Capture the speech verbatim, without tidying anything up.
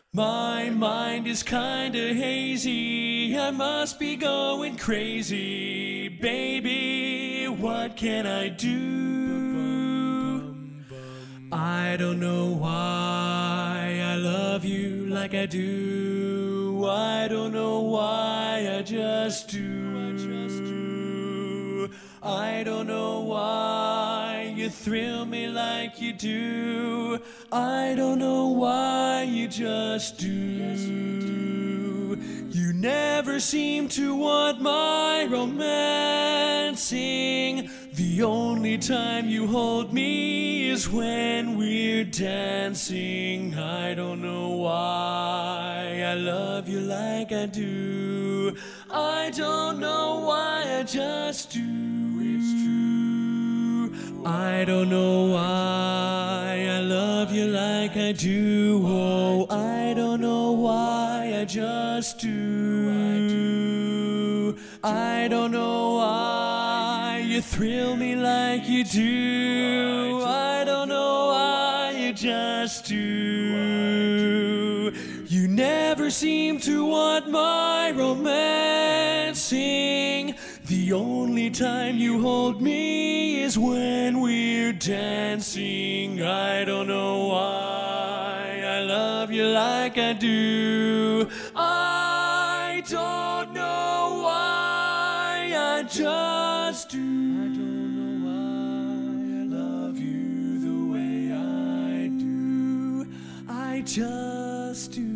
My mind is kinda hazy, I must be going crazy. Baby, what can I do? I don't know why I love you like I do. I don't know why I just do. I don't know why you thrill me like you do. I don't know why you just do. You never seem to want my romancing. The only time you hold me is when we're dancing. I don't know why I love you like I do. I don't know why I just do. It's true. I don't know why I love you like I do. Oh, I don't know why I just do. I don't know why you thrill me like you do. I don't know why you just do. You never seem to want my romancing. The only time you hold me is when we're dancing. I don't know why I love you like I do. I don't know why I just do. I don't know why I love you the way I do. I just do.